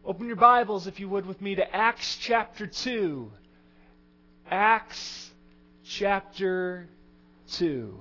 Open your Bibles, if you would, with me to Acts chapter 2. Acts chapter 2.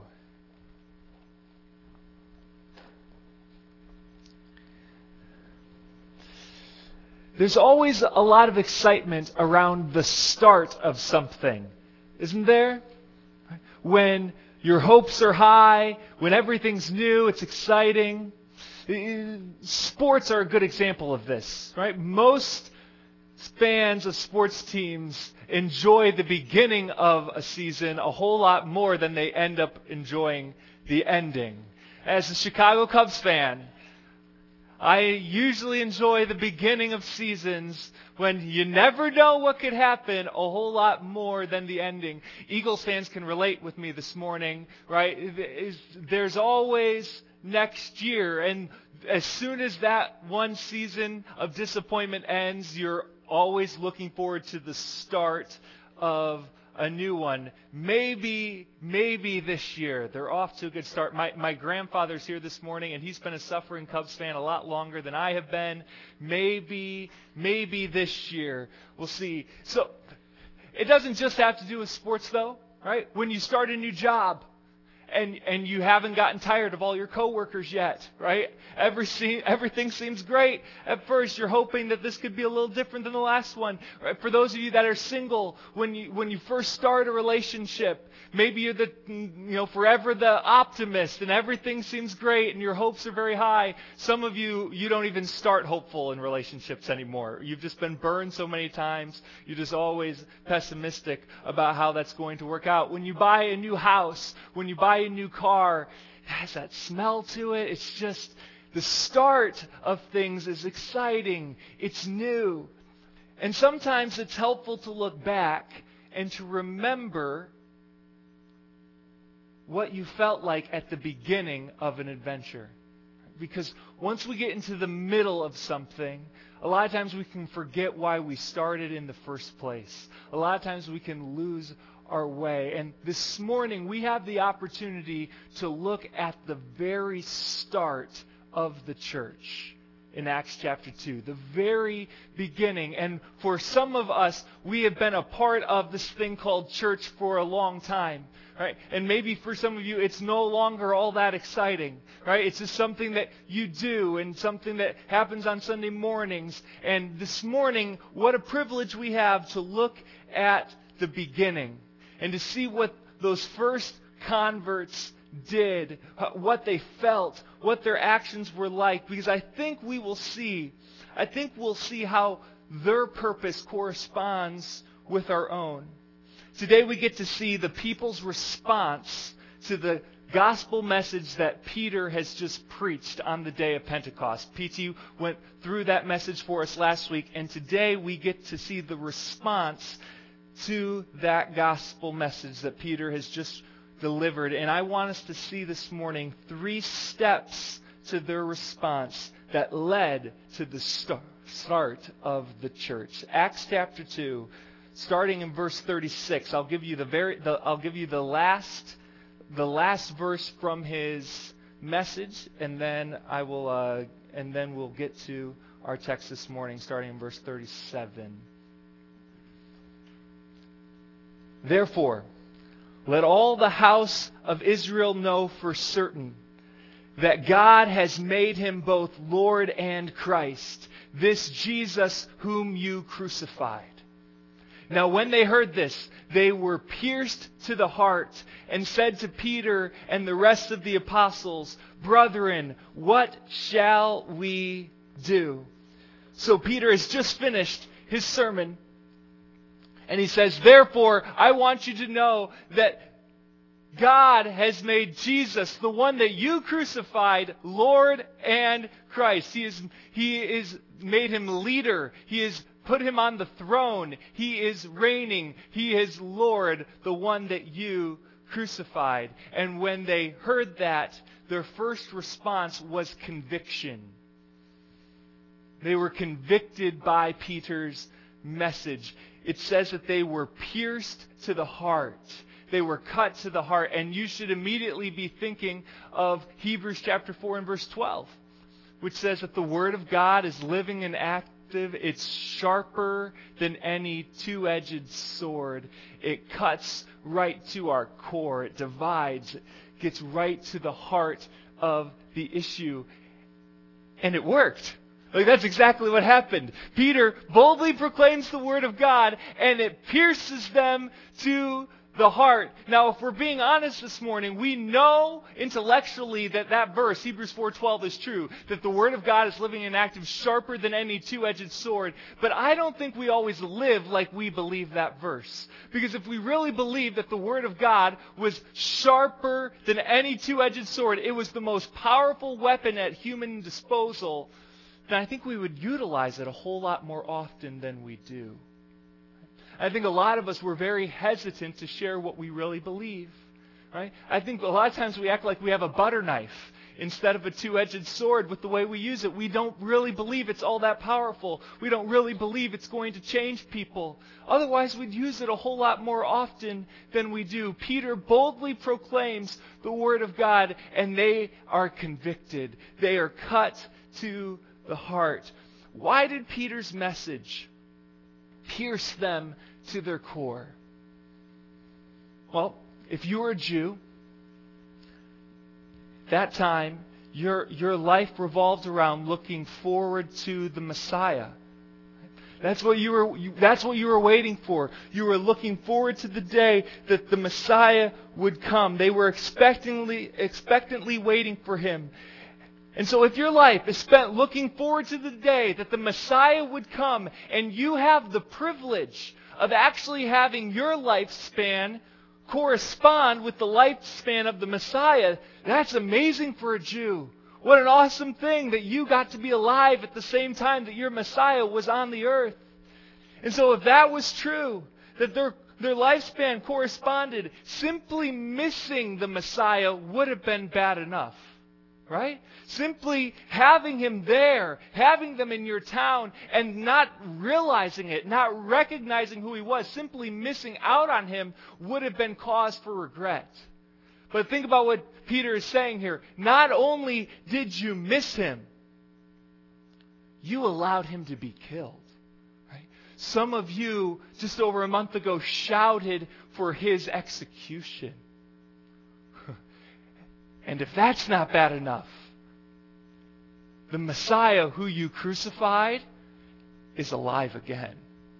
There's always a lot of excitement around the start of something, isn't there? When your hopes are high, when everything's new, it's exciting. Sports are a good example of this, right? Most fans of sports teams enjoy the beginning of a season a whole lot more than they end up enjoying the ending. As a Chicago Cubs fan, I usually enjoy the beginning of seasons when you never know what could happen a whole lot more than the ending. Eagles fans can relate with me this morning, right? There's always next year, and as soon as that one season of disappointment ends, you're always looking forward to the start of a new one. Maybe this year they're off to a good start. My grandfather's here this morning, and he's been a suffering Cubs fan a lot longer than I have been. Maybe this year. We'll see. So it doesn't just have to do with sports, though, right? When you start a new job, and you haven't gotten tired of all your coworkers yet, right? Everything seems great. At first, you're hoping that this could be a little different than the last one. Right? For those of you that are single, when you first start a relationship, maybe you're forever the optimist, and everything seems great, and your hopes are very high. Some of you don't even start hopeful in relationships anymore. You've just been burned so many times. You're just always pessimistic about how that's going to work out. When you buy a new house, when you buy a new car, it has that smell to it. It's just the start of things is exciting. It's new. And sometimes it's helpful to look back and to remember what you felt like at the beginning of an adventure. Because once we get into the middle of something, a lot of times we can forget why we started in the first place. A lot of times we can lose our way. And this morning we have the opportunity to look at the very start of the church in Acts chapter 2, the very beginning. And for some of us, we have been a part of this thing called church for a long time. Right? And maybe for some of you, it's no longer all that exciting. Right? It's just something that you do and something that happens on Sunday mornings. And this morning, what a privilege we have to look at the beginning and to see what those first converts did, what they felt, what their actions were like. Because I think we'll see how their purpose corresponds with our own. Today we get to see the people's response to the gospel message that Peter has just preached on the day of Pentecost. PT went through that message for us last week, and today we get to see the response to that gospel message that Peter has just delivered. And I want us to see this morning 3 steps to their response that led to the start of the church. Acts chapter 2. Starting in verse 36, I'll give you the last verse from his message, and then we'll get to our text this morning, starting in verse 37. Therefore, let all the house of Israel know for certain that God has made him both Lord and Christ, this Jesus whom you crucified. Now when they heard this, they were pierced to the heart and said to Peter and the rest of the apostles, "Brethren, what shall we do?" So Peter has just finished his sermon, and he says, "Therefore, I want you to know that God has made Jesus, the one that you crucified, Lord and Christ." He is made him leader. He is put him on the throne. He is reigning. He is Lord, the one that you crucified. And when they heard that, their first response was conviction. They were convicted by Peter's message. It says that they were pierced to the heart. They were cut to the heart. And you should immediately be thinking of Hebrews chapter 4 and verse 12, which says that the Word of God is living and active effective. It's sharper than any two-edged sword. It cuts right to our core. It divides. It gets right to the heart of the issue. And it worked. Like, that's exactly what happened. Peter boldly proclaims the word of God, and it pierces them to the heart. Now, if we're being honest this morning, we know intellectually that verse, Hebrews 4:12, is true, that the word of God is living and active, sharper than any two-edged sword. But I don't think we always live like we believe that verse. Because if we really believed that the word of God was sharper than any two-edged sword, it was the most powerful weapon at human disposal, then I think we would utilize it a whole lot more often than we do. I think a lot of us were very hesitant to share what we really believe. Right? I think a lot of times we act like we have a butter knife instead of a two-edged sword with the way we use it. We don't really believe it's all that powerful. We don't really believe it's going to change people. Otherwise, we'd use it a whole lot more often than we do. Peter boldly proclaims the word of God, and they are convicted. They are cut to the heart. Why did Peter's message pierce them to their core? Well, if you were a Jew, that time your life revolved around looking forward to the Messiah. That's what you were waiting for. You were looking forward to the day that the Messiah would come. They were expectantly waiting for him. And so if your life is spent looking forward to the day that the Messiah would come, and you have the privilege of actually having your lifespan correspond with the lifespan of the Messiah, that's amazing for a Jew. What an awesome thing that you got to be alive at the same time that your Messiah was on the earth. And so if that was true, that their lifespan corresponded, simply missing the Messiah would have been bad enough. Right? Simply having him there, having them in your town, and not realizing it, not recognizing who he was, simply missing out on him would have been cause for regret. But think about what Peter is saying here. Not only did you miss him, you allowed him to be killed. Right? Some of you, just over a month ago, shouted for his execution. And if that's not bad enough, the Messiah who you crucified is alive again.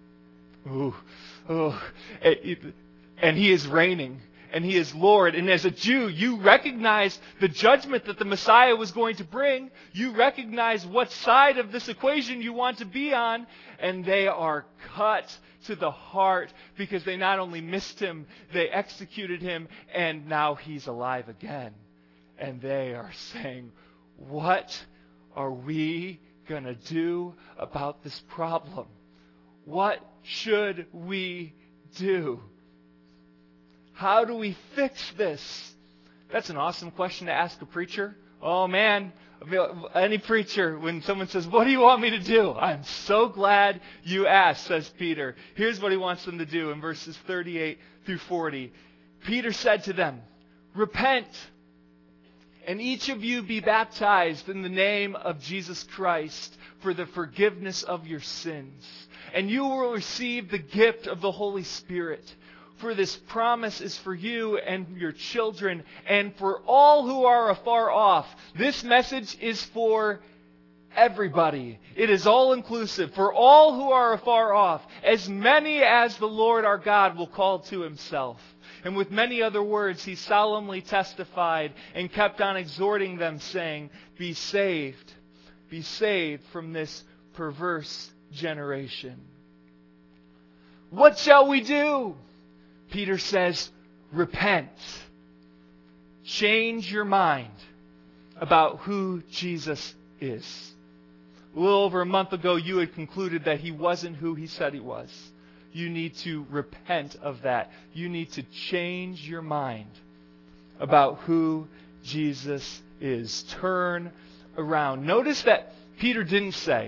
And he is reigning. And he is Lord. And as a Jew, you recognize the judgment that the Messiah was going to bring. You recognize what side of this equation you want to be on. And they are cut to the heart because they not only missed him, they executed him, and now he's alive again. And they are saying, what are we going to do about this problem? What should we do? How do we fix this? That's an awesome question to ask a preacher. Oh man, any preacher, when someone says, what do you want me to do? I'm so glad you asked, says Peter. Here's what he wants them to do in verses 38 through 40. Peter said to them, repent, and each of you be baptized in the name of Jesus Christ for the forgiveness of your sins. And you will receive the gift of the Holy Spirit. For this promise is for you and your children and for all who are afar off. This message is for everybody. It is all inclusive. For all who are afar off, as many as the Lord our God will call to himself. And with many other words, he solemnly testified and kept on exhorting them, saying, be saved from this perverse generation. What shall we do? Peter says, repent. Change your mind about who Jesus is. A little over a month ago, you had concluded that he wasn't who he said he was. You need to repent of that. You need to change your mind about who Jesus is. Turn around. Notice that Peter didn't say,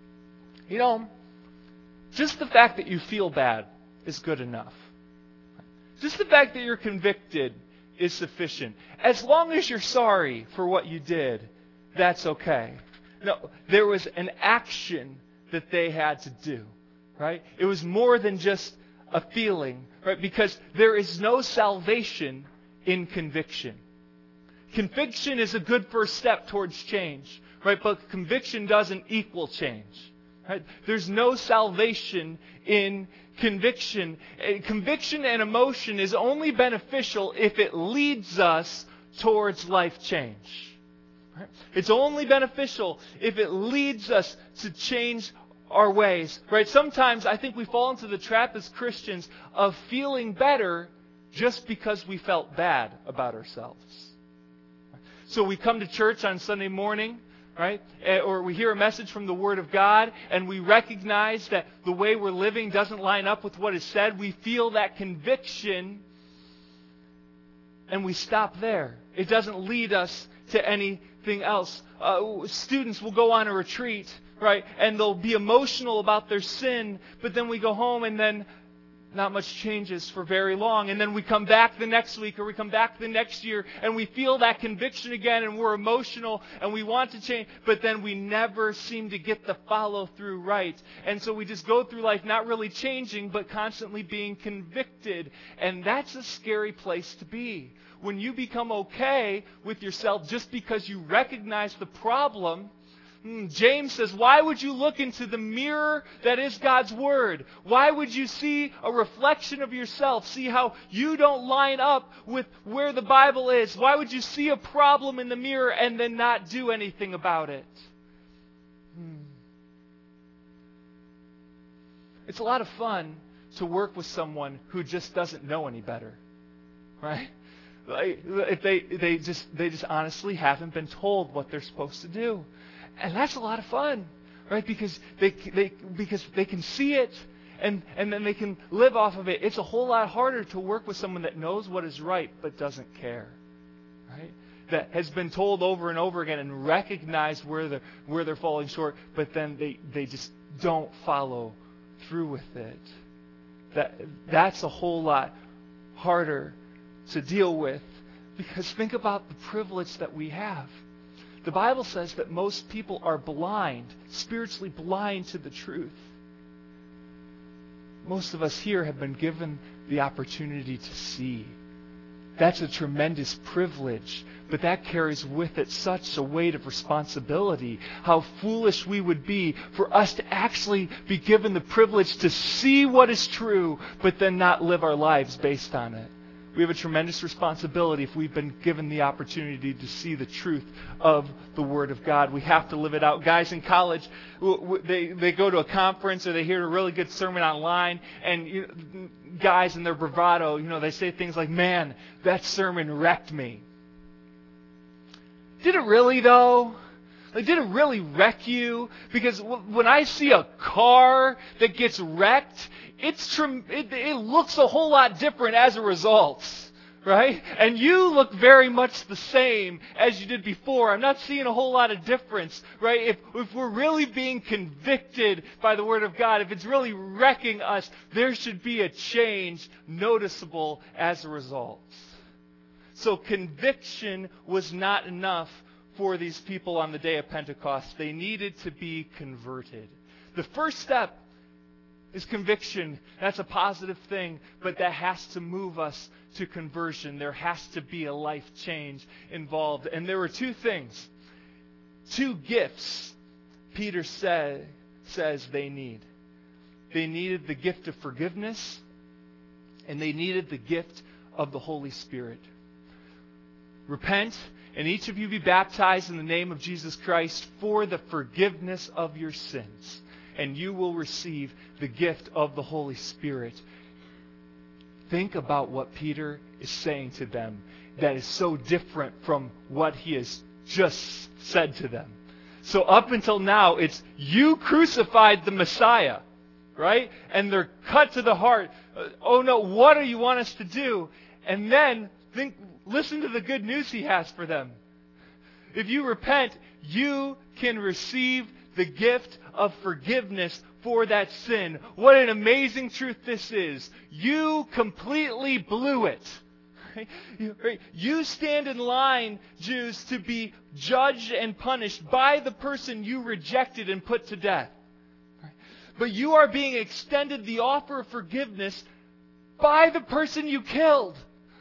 just the fact that you feel bad is good enough. Just the fact that you're convicted is sufficient. As long as you're sorry for what you did, that's okay. No, there was an action that they had to do. Right? It was more than just a feeling, right? Because there is no salvation in conviction. Conviction is a good first step towards change, right? But conviction doesn't equal change. Right? There's no salvation in conviction. Conviction and emotion is only beneficial if it leads us towards life change. Right? It's only beneficial if it leads us to change our ways. Right? Sometimes I think we fall into the trap as Christians of feeling better just because we felt bad about ourselves. So we come to church on Sunday morning, right? Or we hear a message from the Word of God, and we recognize that the way we're living doesn't line up with what is said. We feel that conviction, and we stop there. It doesn't lead us to anything else. Students will go on a retreat, right? And they'll be emotional about their sin, but then we go home and then not much changes for very long. And then we come back the next week or we come back the next year and we feel that conviction again and we're emotional and we want to change, but then we never seem to get the follow through right. And so we just go through life not really changing but constantly being convicted. And that's a scary place to be. When you become okay with yourself just because you recognize the problem, James says, why would you look into the mirror that is God's Word? Why would you see a reflection of yourself? See how you don't line up with where the Bible is? Why would you see a problem in the mirror and then not do anything about it? It's a lot of fun to work with someone who just doesn't know any better, right? If they just honestly haven't been told what they're supposed to do. And that's a lot of fun, right? Because they can see it and then they can live off of it. It's a whole lot harder to work with someone that knows what is right but doesn't care, right? That has been told over and over again and recognized where they're falling short, but then they just don't follow through with it. That's a whole lot harder to deal with, because think about the privilege that we have. The Bible says that most people are blind, spiritually blind to the truth. Most of us here have been given the opportunity to see. That's a tremendous privilege, but that carries with it such a weight of responsibility. How foolish we would be for us to actually be given the privilege to see what is true, but then not live our lives based on it. We have a tremendous responsibility if we've been given the opportunity to see the truth of the Word of God. We have to live it out. Guys in college, they go to a conference or they hear a really good sermon online, and guys in their bravado, they say things like, "Man, that sermon wrecked me." Did it really, though? Did it really wreck you? Because when I see a car that gets wrecked, it looks a whole lot different as a result, right? And you look very much the same as you did before. I'm not seeing a whole lot of difference, right? If we're really being convicted by the Word of God, if it's really wrecking us, there should be a change noticeable as a result. So conviction was not enough for these people on the day of Pentecost. They needed to be converted. The first step is conviction. That's a positive thing, but that has to move us to conversion. There has to be a life change involved. And there were two things, two gifts Peter says they need. They needed the gift of forgiveness, and they needed the gift of the Holy Spirit. Repent, and each of you be baptized in the name of Jesus Christ for the forgiveness of your sins, and you will receive the gift of the Holy Spirit. Think about what Peter is saying to them that is so different from what he has just said to them. So up until now, it's, you crucified the Messiah, right? And they're cut to the heart. Oh no, what do you want us to do? And then listen to the good news he has for them. If you repent, you can receive the gift of forgiveness for that sin. What an amazing truth this is. You completely blew it. You stand in line, Jews, to be judged and punished by the person you rejected and put to death. but you are being extended the offer of forgiveness by the person you killed.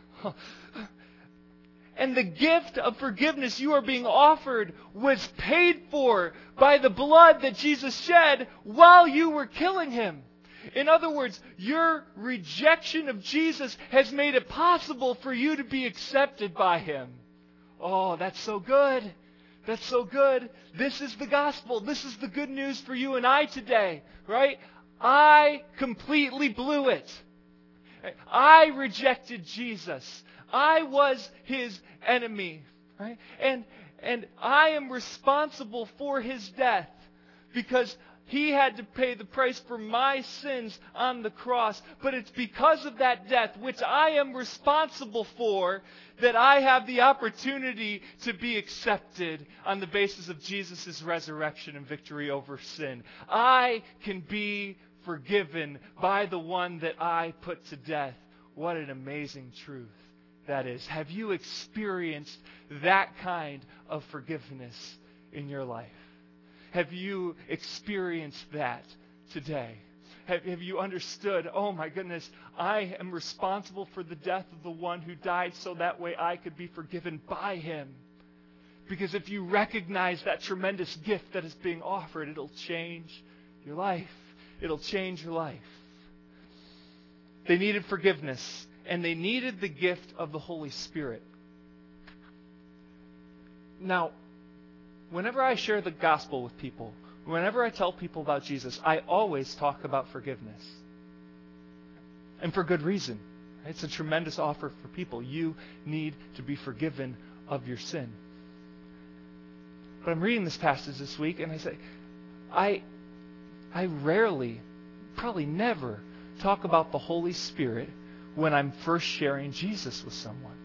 And the gift of forgiveness you are being offered was paid for by the blood that Jesus shed while you were killing him. In other words, your rejection of Jesus has made it possible for you to be accepted by him. Oh, that's so good. That's so good. This is the gospel. This is the good news for you and I today, right? I completely blew it. I rejected Jesus. I was his enemy, right? And I am responsible for his death because he had to pay the price for my sins on the cross. But it's because of that death, which I am responsible for, that I have the opportunity to be accepted on the basis of Jesus' resurrection and victory over sin. I can be forgiven by the one that I put to death. What an amazing truth that is. Have you experienced that kind of forgiveness in your life? Have you experienced that today? Have you understood, oh my goodness, I am responsible for the death of the one who died so that way I could be forgiven by him? Because if you recognize that tremendous gift that is being offered, it'll change your life. It'll change your life. They needed forgiveness, and they needed the gift of the Holy Spirit. Now, whenever I share the gospel with people, whenever I tell people about Jesus, I always talk about forgiveness. And for good reason. It's a tremendous offer for people. You need to be forgiven of your sin. But I'm reading this passage this week, and I say, I rarely, probably never, talk about the Holy Spirit when I'm first sharing Jesus with someone.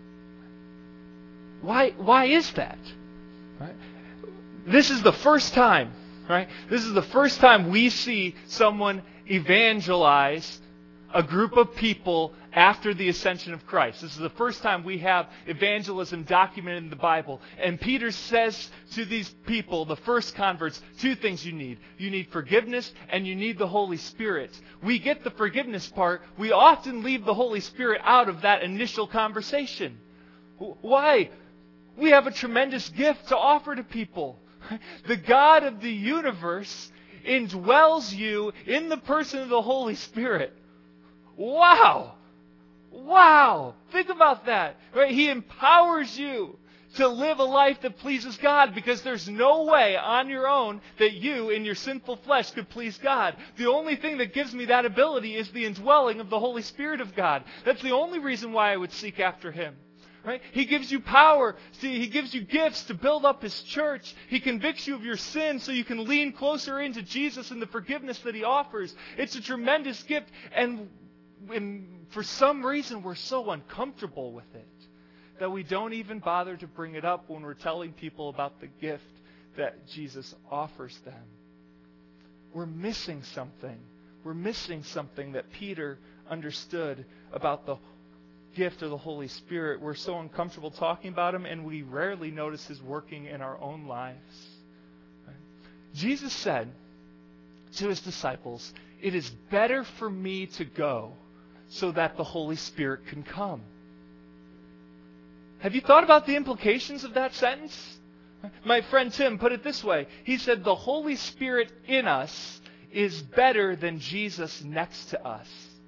Why is that? Right? This is the first time, right? This is the first time we see someone evangelize a group of people after the ascension of Christ. This is the first time we have evangelism documented in the Bible. And Peter says to these people, the first converts, two things you need. You need forgiveness and you need the Holy Spirit. We get the forgiveness part. We often leave the Holy Spirit out of that initial conversation. Why? We have a tremendous gift to offer to people. The God of the universe indwells you in the person of the Holy Spirit. Wow! Wow! Think about that. Right? He empowers you to live a life that pleases God, because there's no way on your own that you in your sinful flesh could please God. The only thing that gives me that ability is the indwelling of the Holy Spirit of God. That's the only reason why I would seek after him. Right? He gives you power. See, he gives you gifts to build up his church. He convicts you of your sin so you can lean closer into Jesus and the forgiveness that he offers. It's a tremendous gift, and for some reason we're so uncomfortable with it that we don't even bother to bring it up when we're telling people about the gift that Jesus offers them. We're missing something. We're missing something that Peter understood about the gift of the Holy Spirit. We're so uncomfortable talking about him, and we rarely notice his working in our own lives. Right? Jesus said to his disciples, "It is better for me to go so that the Holy Spirit can come." Have you thought about the implications of that sentence? My friend Tim put it this way. He said, the Holy Spirit in us is better than Jesus next to us.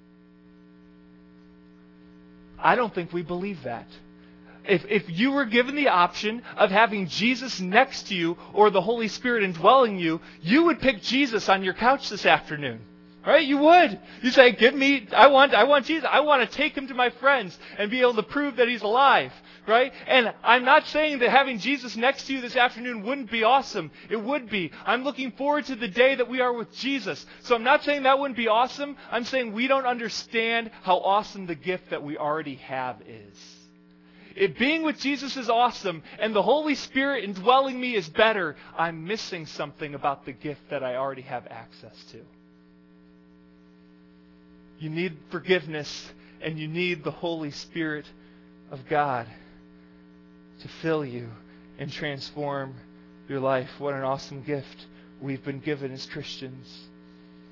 I don't think we believe that. If you were given the option of having Jesus next to you or the Holy Spirit indwelling you, you would pick Jesus on your couch this afternoon. Right? You would. You say, I want Jesus. I want to take him to my friends and be able to prove that he's alive. Right? And I'm not saying that having Jesus next to you this afternoon wouldn't be awesome. It would be. I'm looking forward to the day that we are with Jesus. So I'm not saying that wouldn't be awesome. I'm saying we don't understand how awesome the gift that we already have is. If being with Jesus is awesome and the Holy Spirit indwelling me is better, I'm missing something about the gift that I already have access to. You need forgiveness, and you need the Holy Spirit of God to fill you and transform your life. What an awesome gift we've been given as Christians.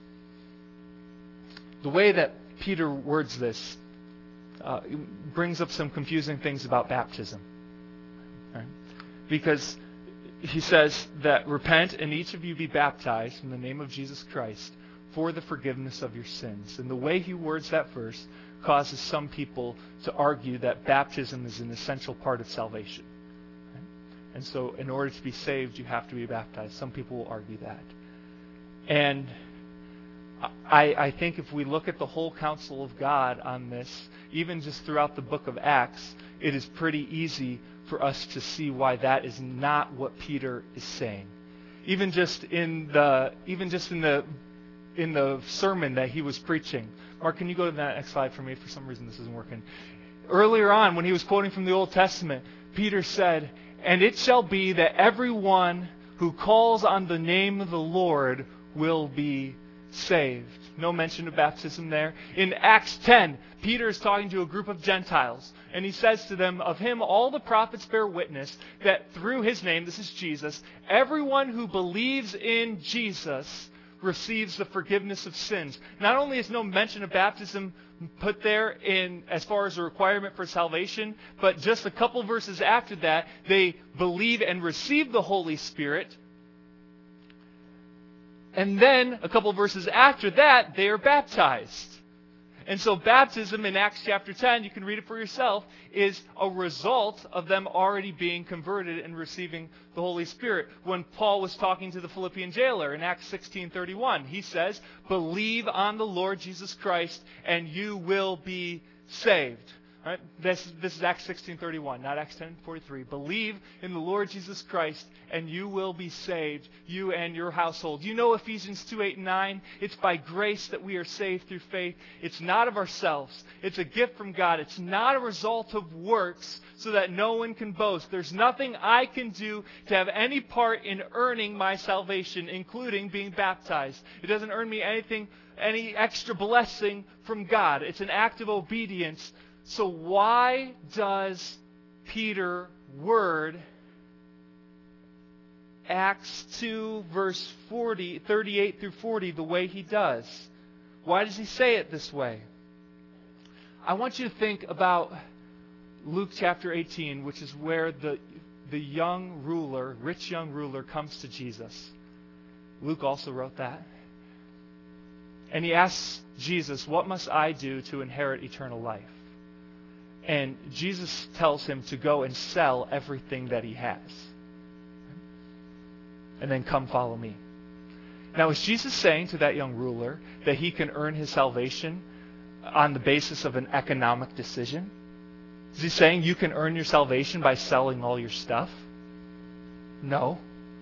the way that Peter words this brings up some confusing things about baptism. Right? Because he says that repent and each of you be baptized in the name of Jesus Christ for the forgiveness of your sins. And the way he words that verse causes some people to argue that baptism is an essential part of salvation. Right? And so in order to be saved, you have to be baptized. Some people will argue that. And I think if we look at the whole counsel of God on this, even just throughout the book of Acts, it is pretty easy for us to see why that is not what Peter is saying. Even just in the sermon that he was preaching. Mark, can you go to that next slide for me? For some reason this isn't working. Earlier on, when he was quoting from the Old Testament, Peter said, "And it shall be that everyone who calls on the name of the Lord will be saved." No mention of baptism there. In Acts 10, Peter is talking to a group of Gentiles, and he says to them, "Of him all the prophets bear witness that through his name," this is Jesus, "everyone who believes in Jesus receives the forgiveness of sins." Not only is no mention of baptism put there in as far as a requirement for salvation, but just a couple verses after that, they believe and receive the Holy Spirit. And then, a couple verses after that, they are baptized. And so baptism in Acts chapter 10, you can read it for yourself, is a result of them already being converted and receiving the Holy Spirit. When Paul was talking to the Philippian jailer in Acts 16:31, he says, "Believe on the Lord Jesus Christ and you will be saved." Right? This is Acts 16:31, not Acts 10:43. Believe in the Lord Jesus Christ and you will be saved, you and your household. You know Ephesians 2:8-9. It's by grace that we are saved through faith. It's not of ourselves. It's a gift from God. It's not a result of works so that no one can boast. There's nothing I can do to have any part in earning my salvation, including being baptized. It doesn't earn me anything, any extra blessing from God. It's an act of obedience. So why does Peter word Acts 2 verse 38 through 40 the way he does? Why does he say it this way? I want you to think about Luke chapter 18, which is where the young ruler, rich young ruler, comes to Jesus. Luke also wrote that. And he asks Jesus, "What must I do to inherit eternal life?" And Jesus tells him to go and sell everything that he has. And then come follow me. Now, is Jesus saying to that young ruler that he can earn his salvation on the basis of an economic decision? Is he saying you can earn your salvation by selling all your stuff? No.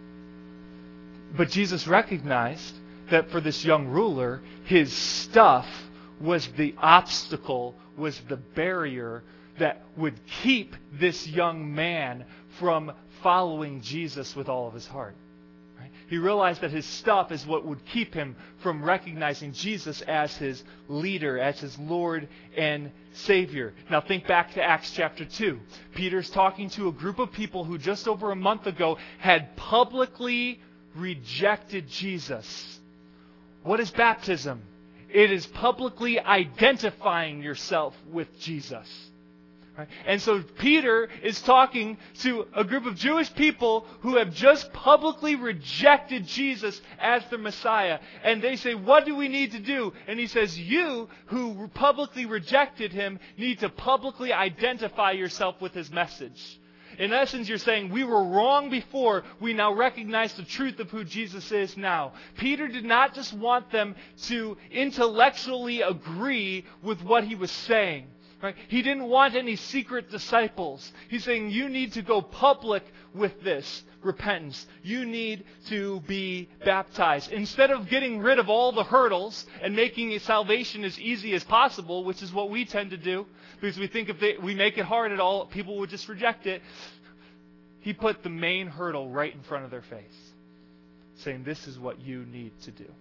But Jesus recognized that for this young ruler, his stuff was the obstacle, was the barrier that would keep this young man from following Jesus with all of his heart. Right? He realized that his stuff is what would keep him from recognizing Jesus as his leader, as his Lord and Savior. Now think back to Acts chapter 2. Peter's talking to a group of people who just over a month ago had publicly rejected Jesus. What is baptism? It is publicly identifying yourself with Jesus. Right? And so Peter is talking to a group of Jewish people who have just publicly rejected Jesus as the Messiah. And they say, "What do we need to do?" And he says, "You who publicly rejected him need to publicly identify yourself with his message." In essence, you're saying, we were wrong before, we now recognize the truth of who Jesus is now. Peter did not just want them to intellectually agree with what he was saying. Right? He didn't want any secret disciples. He's saying, you need to go public with this repentance. You need to be baptized. Instead of getting rid of all the hurdles and making salvation as easy as possible, which is what we tend to do, because we think if we make it hard at all, people would just reject it. He put the main hurdle right in front of their face, saying this is what you need to do.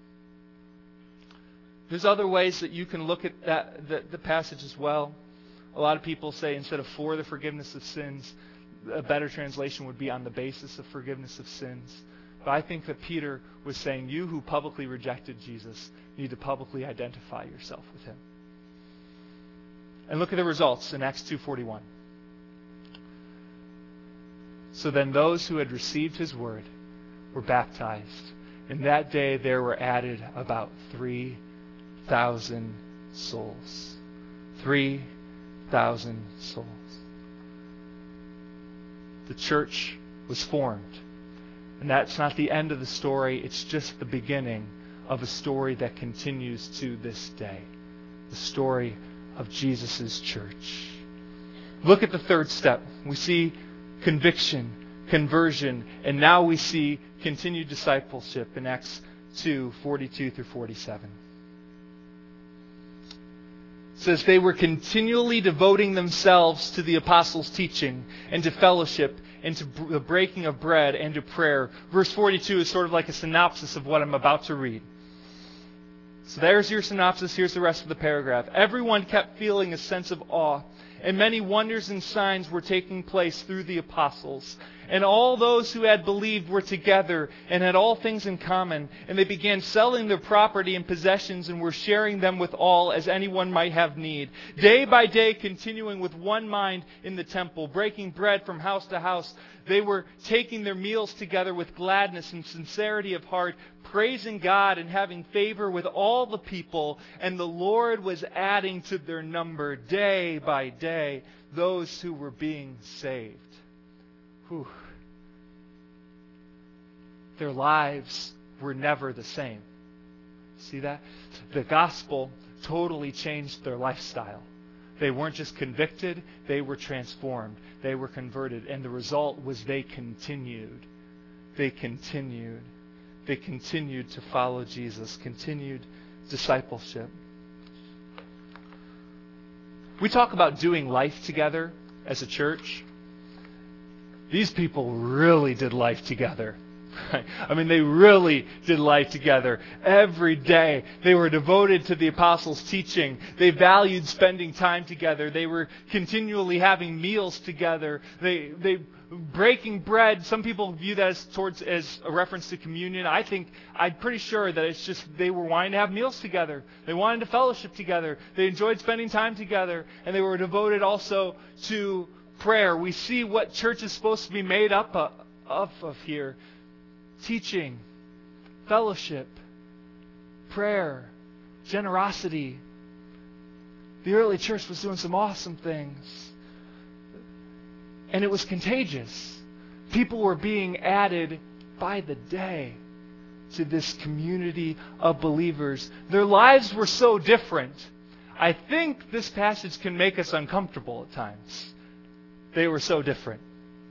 There's other ways that you can look at the passage as well. A lot of people say instead of for the forgiveness of sins, a better translation would be on the basis of forgiveness of sins. But I think that Peter was saying, you who publicly rejected Jesus need to publicly identify yourself with him. And look at the results in Acts 2:41. So then those who had received his word were baptized. And that day there were added about 3,000 souls. 3,000 souls. The church was formed. And that's not the end of the story. It's just the beginning of a story that continues to this day. The story of Jesus' church. Look at the third step. We see conviction, conversion, and now we see continued discipleship in Acts 2:42 through 47. It says, they were continually devoting themselves to the apostles' teaching and to fellowship and to the breaking of bread and to prayer. Verse 42 is sort of like a synopsis of what I'm about to read. So there's your synopsis. Here's the rest of the paragraph. Everyone kept feeling a sense of awe, and many wonders and signs were taking place through the apostles. And all those who had believed were together and had all things in common. And they began selling their property and possessions and were sharing them with all as anyone might have need. Day by day, continuing with one mind in the temple, breaking bread from house to house. They were taking their meals together with gladness and sincerity of heart, praising God and having favor with all the people. And the Lord was adding to their number day by day those who were being saved. Whew. Their lives were never the same. See that? The gospel totally changed their lifestyle. They weren't just convicted, they were transformed. They were converted. And the result was they continued. They continued. They continued to follow Jesus. Continued discipleship. We talk about doing life together as a church. These people really did life together. I mean, they really did life together. Every day, they were devoted to the apostles' teaching. They valued spending time together. They were continually having meals together. They breaking bread. Some people view that as a reference to communion. I'm pretty sure that it's just they were wanting to have meals together. They wanted to fellowship together. They enjoyed spending time together. And they were devoted also to prayer. We see what church is supposed to be made up of here. Teaching, fellowship, prayer, generosity. The early church was doing some awesome things. And it was contagious. People were being added by the day to this community of believers. Their lives were so different. I think this passage can make us uncomfortable at times. They were so different.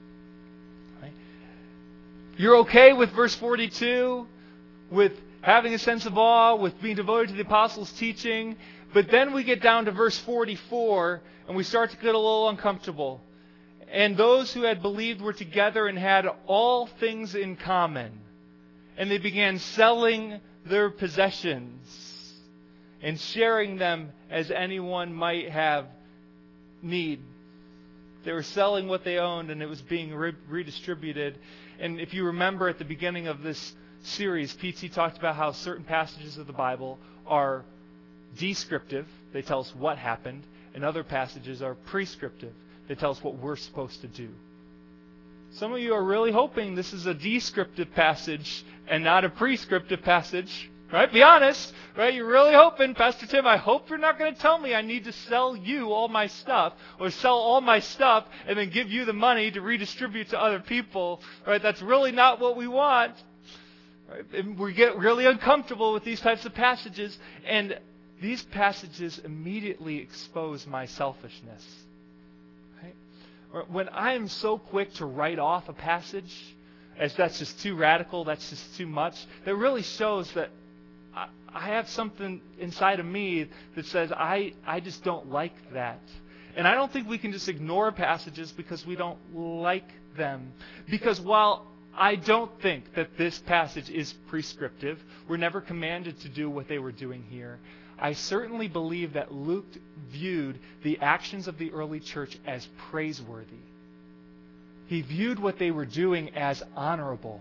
You're okay with verse 42, with having a sense of awe, with being devoted to the apostles' teaching. But then we get down to verse 44, and we start to get a little uncomfortable. And those who had believed were together and had all things in common. And they began selling their possessions and sharing them as anyone might have need. They were selling what they owned, and it was being redistributed. And if you remember at the beginning of this series, PT talked about how certain passages of the Bible are descriptive. They tell us what happened. And other passages are prescriptive. They tell us what we're supposed to do. Some of you are really hoping this is a descriptive passage and not a prescriptive passage. Right? Be honest. Right? You're really hoping, Pastor Tim, I hope you're not going to tell me I need to sell you all my stuff or sell all my stuff and then give you the money to redistribute to other people. Right? That's really not what we want. Right? And we get really uncomfortable with these types of passages, and these passages immediately expose my selfishness. Right? When I am so quick to write off a passage as that's just too radical, that's just too much, that really shows that I have something inside of me that says I just don't like that. And I don't think we can just ignore passages because we don't like them. Because while I don't think that this passage is prescriptive, we're never commanded to do what they were doing here, I certainly believe that Luke viewed the actions of the early church as praiseworthy. He viewed what they were doing as honorable.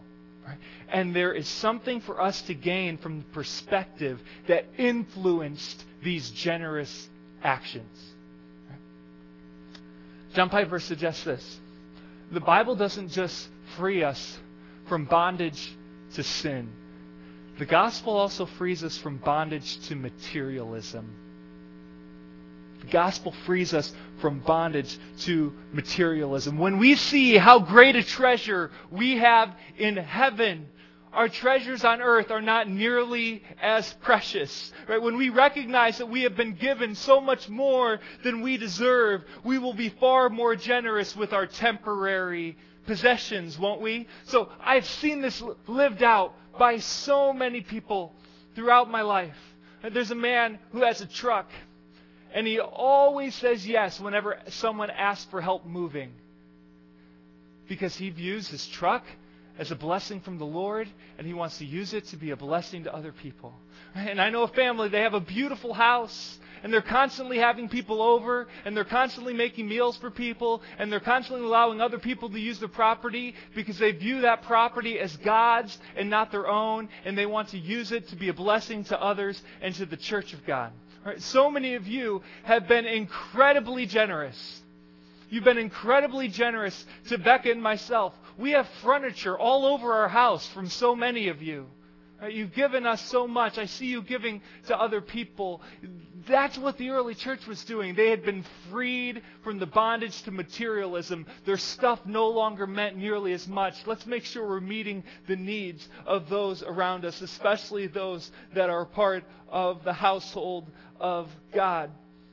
Right? And there is something for us to gain from the perspective that influenced these generous actions. Right? John Piper suggests this. The Bible doesn't just free us from bondage to sin. The gospel also frees us from bondage to materialism. The gospel frees us from bondage to materialism. When we see how great a treasure we have in heaven, our treasures on earth are not nearly as precious. Right? When we recognize that we have been given so much more than we deserve, we will be far more generous with our temporary possessions, won't we? So I've seen this lived out by so many people throughout my life. There's a man who has a truck, and he always says yes whenever someone asks for help moving, because he views his truck as a blessing from the Lord, and he wants to use it to be a blessing to other people. And I know a family, they have a beautiful house, and they're constantly having people over, and they're constantly making meals for people, and they're constantly allowing other people to use the property because they view that property as God's and not their own, and they want to use it to be a blessing to others and to the church of God. Right? So many of you have been incredibly generous. You've been incredibly generous to Becca and myself. We have furniture all over our house from so many of you. Right? You've given us so much. I see you giving to other people. That's what the early church was doing. They had been freed from the bondage to materialism. Their stuff no longer meant nearly as much. Let's make sure we're meeting the needs of those around us, especially those that are part of the household of God.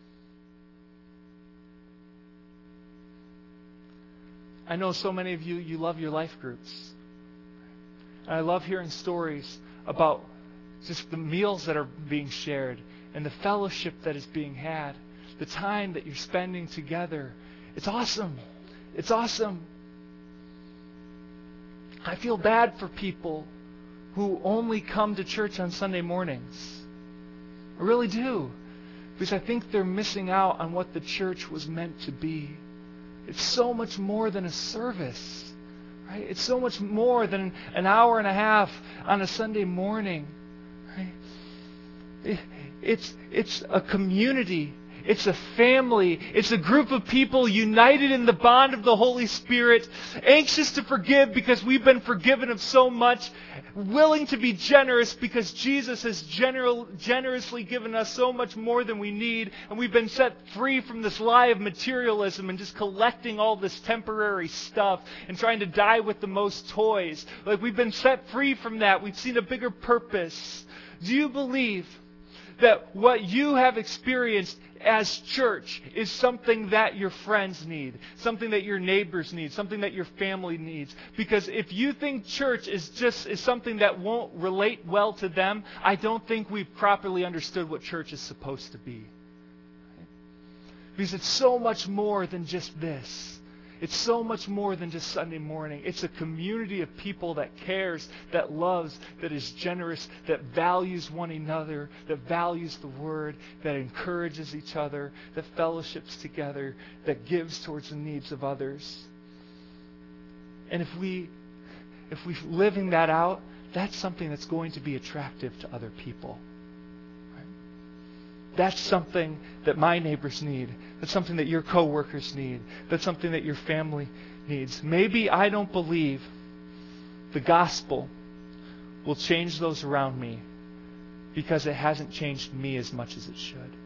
I know so many of you, you love your life groups. And I love hearing stories about just the meals that are being shared and the fellowship that is being had, the time that you're spending together. It's awesome. It's awesome. I feel bad for people who only come to church on Sunday mornings. I really do. Because I think they're missing out on what the church was meant to be. It's so much more than a service. Right? It's so much more than an hour and a half on a Sunday morning. Right? It's a community. It's a family. It's a group of people united in the bond of the Holy Spirit, anxious to forgive because we've been forgiven of so much, willing to be generous because Jesus has generously given us so much more than we need, and we've been set free from this lie of materialism and just collecting all this temporary stuff and trying to die with the most toys. Like, we've been set free from that. We've seen a bigger purpose. Do you believe that what you have experienced as church is something that your friends need, something that your neighbors need, something that your family needs? Because if you think church is something that won't relate well to them, I don't think we've properly understood what church is supposed to be. Because it's so much more than just this. It's so much more than just Sunday morning. It's a community of people that cares, that loves, that is generous, that values one another, that values the Word, that encourages each other, that fellowships together, that gives towards the needs of others. And if we're living that out, that's something that's going to be attractive to other people. That's something that my neighbors need. That's something that your coworkers need. That's something that your family needs. Maybe I don't believe the gospel will change those around me because it hasn't changed me as much as it should.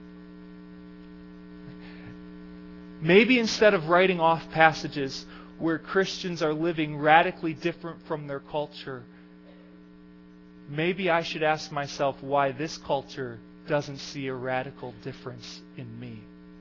Maybe instead of writing off passages where Christians are living radically different from their culture, maybe I should ask myself why this culture doesn't see a radical difference in me.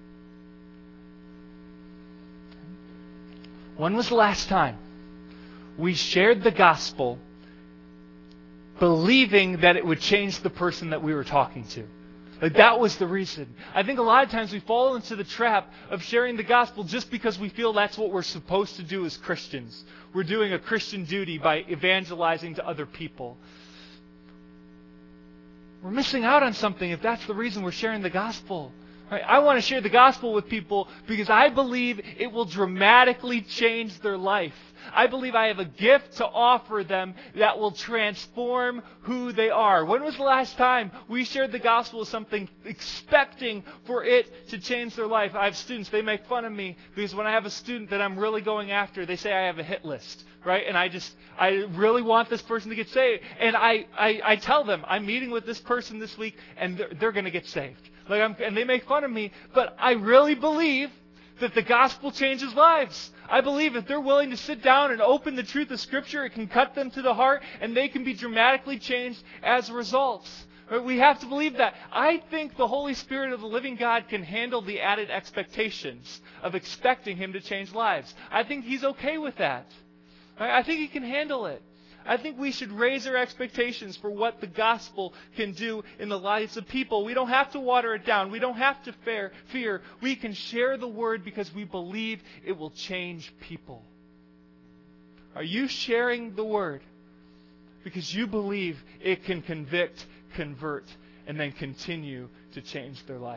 When was the last time we shared the gospel believing that it would change the person that we were talking to? Like, that was the reason. I think a lot of times we fall into the trap of sharing the gospel just because we feel that's what we're supposed to do as Christians. We're doing a Christian duty by evangelizing to other people. We're missing out on something if that's the reason we're sharing the gospel. Right? I want to share the gospel with people because I believe it will dramatically change their life. I believe I have a gift to offer them that will transform who they are. When was the last time we shared the gospel with something expecting for it to change their life? I have students, they make fun of me because when I have a student that I'm really going after, they say I have a hit list. Right? And I really want this person to get saved. And I tell them, I'm meeting with this person this week and they're going to get saved. And they make fun of me, but I really believe that the gospel changes lives. I believe if they're willing to sit down and open the truth of Scripture, it can cut them to the heart and they can be dramatically changed as a result. Right? We have to believe that. I think the Holy Spirit of the living God can handle the added expectations of expecting Him to change lives. I think He's okay with that. Right? I think He can handle it. I think we should raise our expectations for what the gospel can do in the lives of people. We don't have to water it down. We don't have to fear. We can share the word because we believe it will change people. Are you sharing the word because you believe it can convict, convert, and then continue to change their life?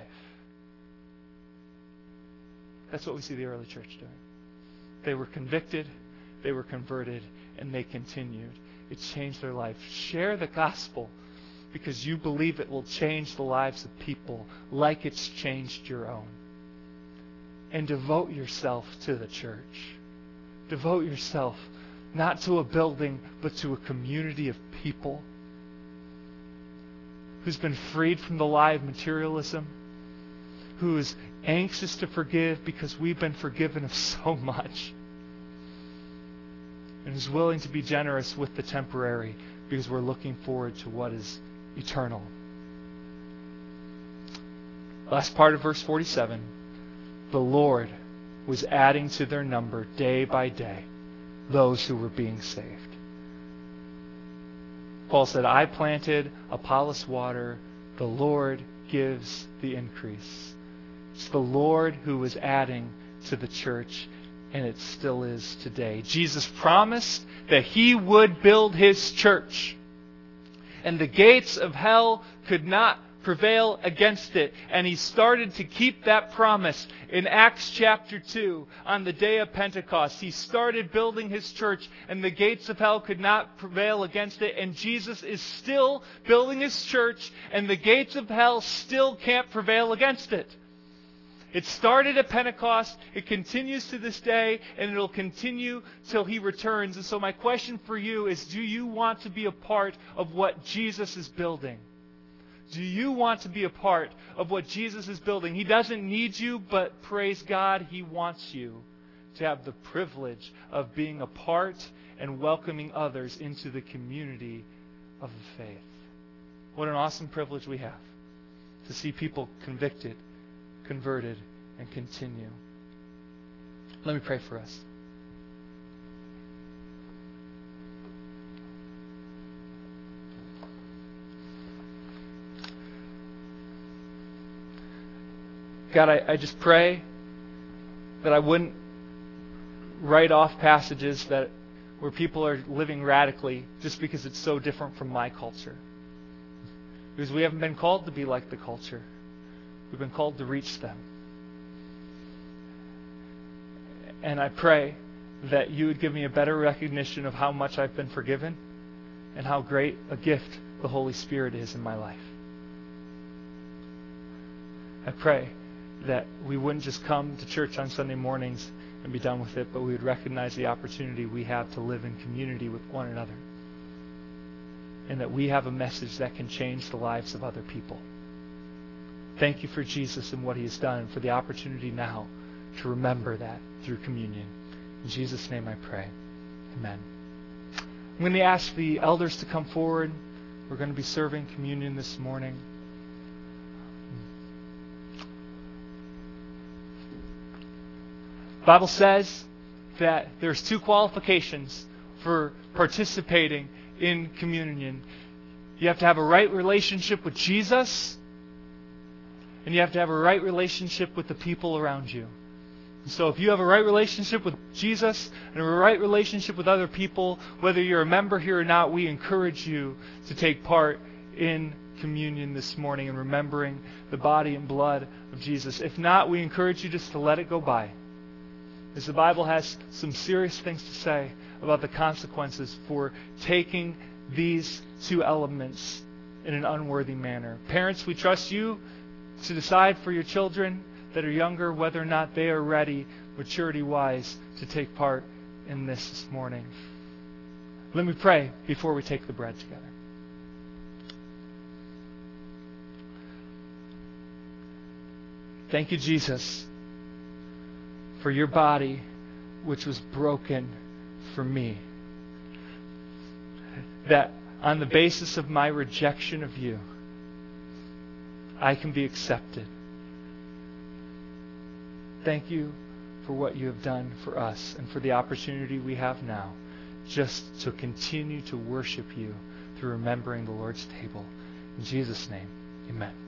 That's what we see the early church doing. They were convicted, they were converted, and they continued. It changed their life. Share the gospel because you believe it will change the lives of people like it's changed your own. And devote yourself to the church. Devote yourself not to a building, but to a community of people who's been freed from the lie of materialism, who is anxious to forgive because we've been forgiven of so much, and is willing to be generous with the temporary because we're looking forward to what is eternal. Last part of verse 47. The Lord was adding to their number day by day those who were being saved. Paul said, I planted, Apollos watered, the Lord gives the increase. It's the Lord who was adding to the church, and it still is today. Jesus promised that He would build His church, and the gates of hell could not prevail against it. And He started to keep that promise in Acts chapter 2 on the day of Pentecost. He started building His church, and the gates of hell could not prevail against it. And Jesus is still building His church, and the gates of hell still can't prevail against it. It started at Pentecost, it continues to this day, and it'll continue till He returns. And so my question for you is, do you want to be a part of what Jesus is building? Do you want to be a part of what Jesus is building? He doesn't need you, but praise God, He wants you to have the privilege of being a part and welcoming others into the community of the faith. What an awesome privilege we have to see people convicted, converted, and continue. Let me pray for us. God, I just pray that I wouldn't write off passages where people are living radically just because it's so different from my culture. Because we haven't been called to be like the culture. We've been called to reach them. And I pray that You would give me a better recognition of how much I've been forgiven and how great a gift the Holy Spirit is in my life. I pray that we wouldn't just come to church on Sunday mornings and be done with it, but we would recognize the opportunity we have to live in community with one another. And that we have a message that can change the lives of other people. Thank You for Jesus and what He has done, and for the opportunity now to remember that through communion. In Jesus' name I pray. Amen. I'm going to ask the elders to come forward. We're going to be serving communion this morning. The Bible says that there's 2 qualifications for participating in communion. You have to have a right relationship with Jesus, and you have to have a right relationship with the people around you. And so if you have a right relationship with Jesus and a right relationship with other people, whether you're a member here or not, we encourage you to take part in communion this morning and remembering the body and blood of Jesus. If not, we encourage you just to let it go by, as the Bible has some serious things to say about the consequences for taking these two elements in an unworthy manner. Parents, we trust you to decide for your children that are younger whether or not they are ready, maturity-wise, to take part in this morning. Let me pray before we take the bread together. Thank you, Jesus, for your body, which was broken for me. That on the basis of my rejection of you, I can be accepted. Thank you for what you have done for us and for the opportunity we have now just to continue to worship you through remembering the Lord's table. In Jesus' name, amen.